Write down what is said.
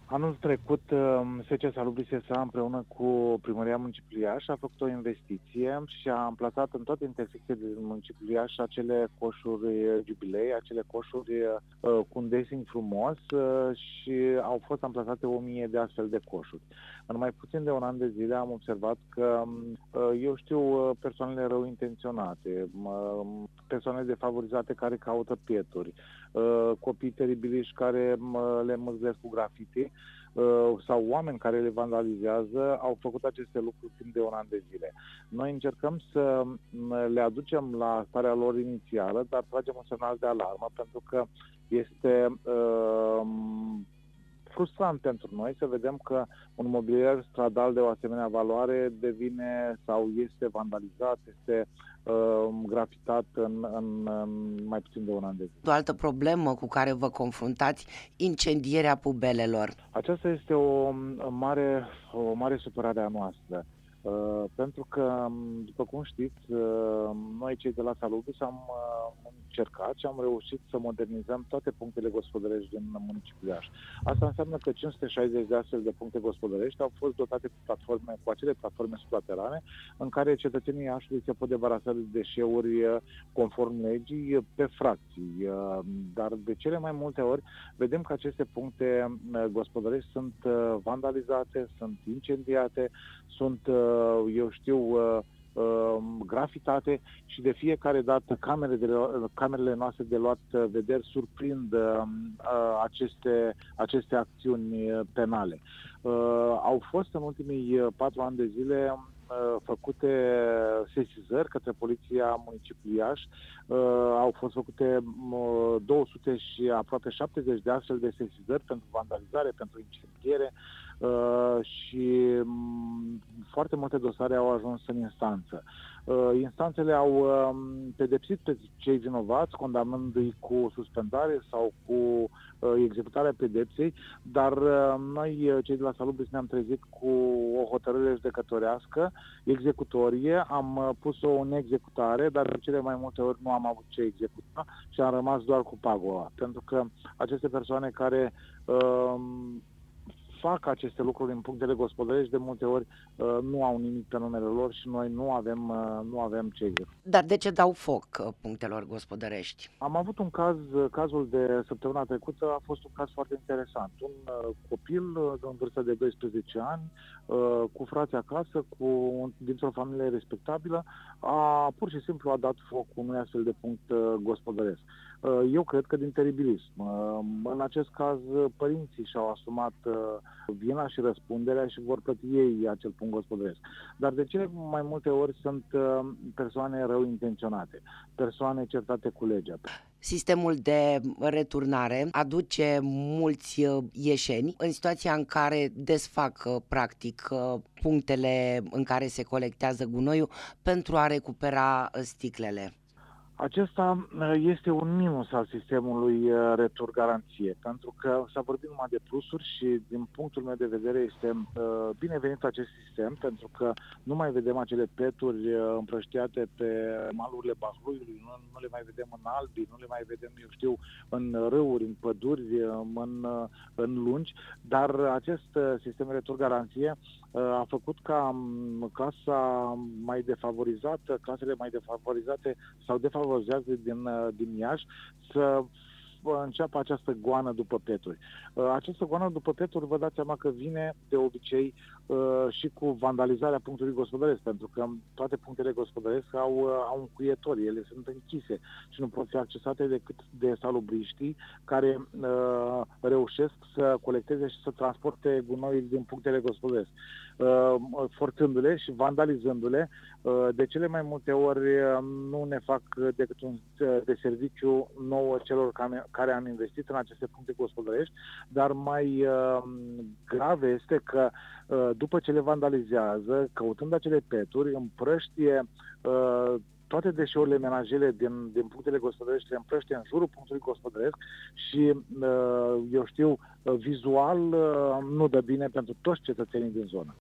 Anul trecut, SC Salubri SA împreună cu Primăria Municipiului Iași a făcut o investiție și a amplasat în toate intersecțiile din Municipiul Iași acele coșuri jubilei, acele coșuri cu un dressing frumos și au fost amplasate 1000 de astfel de coșuri. În mai puțin de un an de zile am observat că, eu știu, persoanele rău intenționate, persoane defavorizate care caută pieturi, copii teribiliști care le mâzlesc cu grafiti, sau oameni care le vandalizează au făcut aceste lucruri timp de un an de zile. Noi încercăm să le aducem la starea lor inițială, dar tragem un semnal de alarmă pentru că este frustrant pentru noi să vedem că un mobilier stradal de o asemenea valoare devine sau este vandalizat, este grafitat în mai puțin de un an de zile. O altă problemă cu care vă confruntați, incendierea pubelelor. Aceasta este o mare supărare a noastră. Pentru că, după cum știți, noi cei de la Salubris am încercat și am reușit să modernizăm toate punctele gospodărești din municipiul Iași. Asta înseamnă că 560 de astfel de puncte gospodărești au fost dotate cu acele platforme supraterane în care cetățenii Iașului se pot debarasa de deșeuri conform legii pe fracții. Dar de cele mai multe ori vedem că aceste puncte gospodărești sunt vandalizate, sunt incendiate, sunt grafitate și de fiecare dată camerele noastre de luat vederi surprind aceste acțiuni penale. Au fost în ultimii 4 ani de zile făcute sesizări către Poliția Municipiului Iași. Au fost făcute 200 și aproape 70 de astfel de sesizări pentru vandalizare, pentru incendiere și foarte multe dosare au ajuns în instanță. Instanțele au pedepsit pe cei vinovați, condamnându-i cu suspendare sau cu executarea pedepsei, dar noi, cei de la Salubris, ne-am trezit cu o hotărâre judecătorească executorie, am pus-o în executare, dar de cele mai multe ori nu am avut ce executa și am rămas doar cu pagoa, pentru că aceste persoane care fac aceste lucruri în punctele gospodărești, de multe ori nu au nimic pe numele lor și noi nu avem ce executa. Dar de ce dau foc punctelor gospodărești? Am avut un cazul de săptămâna trecută a fost un caz foarte interesant. Un copil în vârstă de 12 ani, cu frați acasă, dintr-o familie respectabilă, pur și simplu a dat foc unui astfel de punct gospodăresc. Eu cred că din teribilism. În acest caz, părinții și-au asumat vina și răspunderea și vor plăti ei acel punct gospodăresc. Dar de cele mai multe ori sunt persoane rău intenționate, persoane certate cu legea. Sistemul de returnare aduce mulți ieșeni în situația în care desfac practic punctele în care se colectează gunoiul pentru a recupera sticlele. Acesta este un minus al sistemului retur garanție, pentru că s-a vorbit numai de plusuri și din punctul meu de vedere este binevenit acest sistem, pentru că nu mai vedem acele peturi împrăștiate pe malurile Bahluiului, nu le mai vedem în Albi, nu le mai vedem, în râuri, în păduri, în lungi, dar acest sistem retur garanție a făcut ca clasele mai defavorizate sau defavorizează din Iași să înceapă această goană după peturi. Această goană după peturi, vă dați seama că vine de obicei și cu vandalizarea punctului gospodăresc, pentru că toate punctele gospodăresc au încuietori, ele sunt închise și nu pot fi accesate decât de salubriștii care reușesc să colecteze și să transporte gunoiul din punctele gospodăresc. Forțându-le și vandalizându-le, de cele mai multe ori nu ne fac decât un de serviciu nouă celor care am investit în aceste puncte gospodărești, dar mai grav este că după ce le vandalizează, căutând acele peturi, împrăștie toate deșeurile menajere din punctele gospodărești, le împrăștie în jurul punctului gospodăresc și, vizual nu dă bine pentru toți cetățenii din zonă.